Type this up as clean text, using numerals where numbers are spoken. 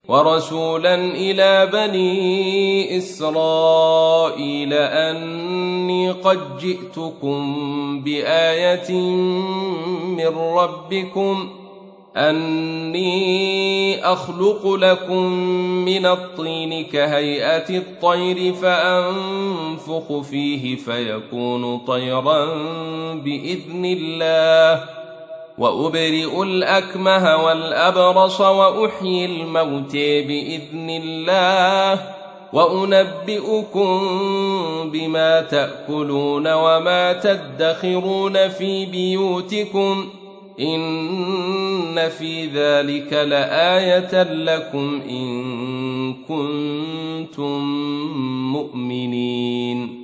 ورسولا إلى بني إسرائيل أني قد جئتكم بآية من ربكم أني أخلق لكم من الطين كهيئة الطير فأنفخ فيه فيكون طيرا بإذن الله وأبرئ الأكمه والأبرص وأحيي الموت بإذن الله وأنبئكم بما تأكلون وما تدخرون في بيوتكم إن في ذلك لآية لكم إن كنتم مؤمنين.